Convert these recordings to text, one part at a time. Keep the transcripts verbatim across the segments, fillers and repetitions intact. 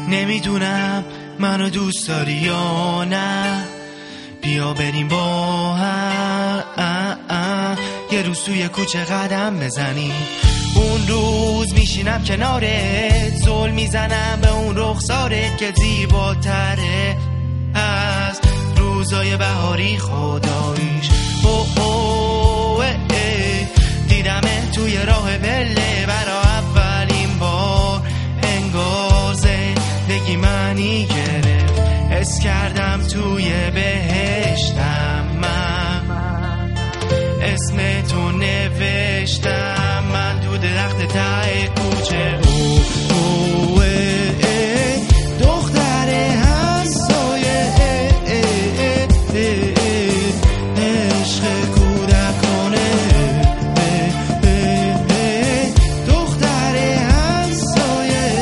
نمیدونم منو دوست داری یا نه، بیا بریم با هم یه روز توی کوچه قدم بزنیم. اون روز میشینم کنارت، زل میزنم به اون رخسارت که زیباتره از روزای بهاری خداییش. او او اه اه دیدمه توی راه پله برا اولین بار، انگار زندگی منی گرفت، حس کردم توی بهشتم، من اسم تو نوشتم، من تو درخت ته کوچه. او او دختر همسایه، عشق کودکانه، دختر همسایه،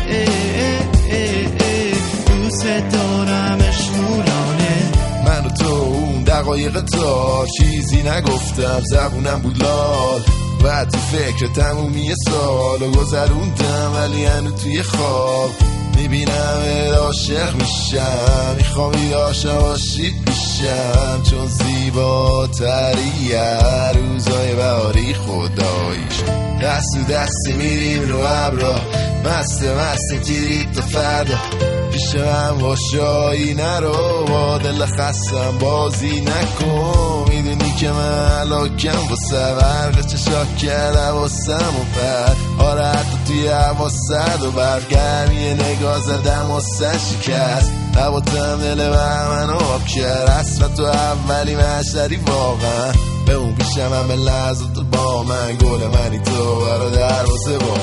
دوست دارم اشمولانه. من و تو اون دقایق تا چیزی نگفتم، زبونم بود لال و تو فکر تمومی سال و گذروندم، ولی هنو توی خواب میبینم عاشق میشم، میخوام عاشق عاشق میشم، چون زیباتری روزای بهاری خداییش. دست و دستی میریم رو ابرا، مست مست تیری تا فردا، پیش من باشایی نرو، با دل خستم بازی نکن، میدونی که من علاکم با سبرق چشاک کرده واسم و پر، آره حتی توی هوا سرد و برگرم یه نگاه زدم واسه شکست، نباتم دل بر من آب کرد، اصلا تو اولی مشتری واقعا، به اون پیشم هم به لحظات با من، گل منی تو برا دروازه با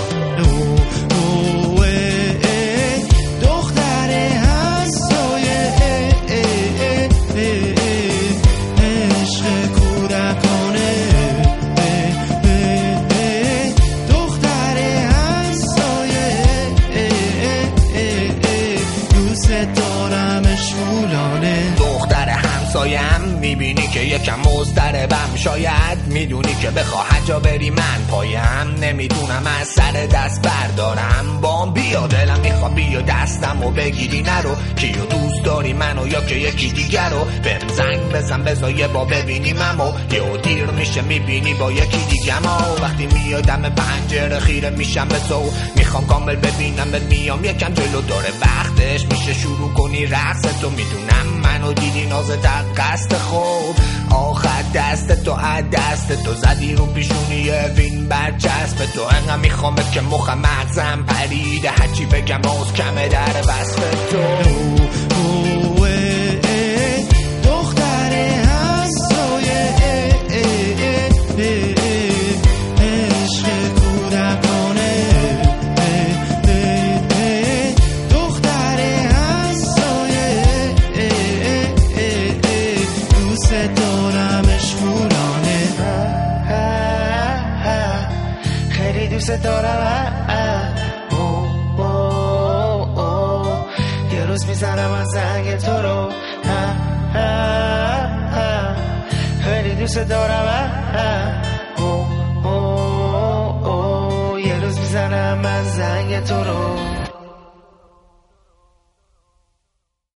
همسایم. میبینی که یکم مضطربم، شاید میدونی که بخواه جا بری من پایم، نمیدونم از سر دست بردارم، بام بیا دلم میخواد بیا دستم و بگیری نرو، کیو دوست داری منو یا که یکی دیگر رو، بهم زنگ بزن بذار یه با ببینیم، اما یه دیر میشه میبینی با یکی دیگه، ما وقتی میادم پنجره خیره میشم به تو، میخوام کامل ببینم بهت، میام یکم جلو داره وقتش میشه شروع کنی رقص تو، میدونم منو دیدی نازت قصد خوب، آخر دست تو از دست تو زدی رو پیشونی وین برچسب تو، انقدر میخوامه که مخم مغزم پریده، هرچی بگم باز کمه در وصف تو. دوست دارم او او او یه روز میزنم از زنگ تو رو، خیلی دوست دارم او او او یه روز میزنم از زنگ تو رو.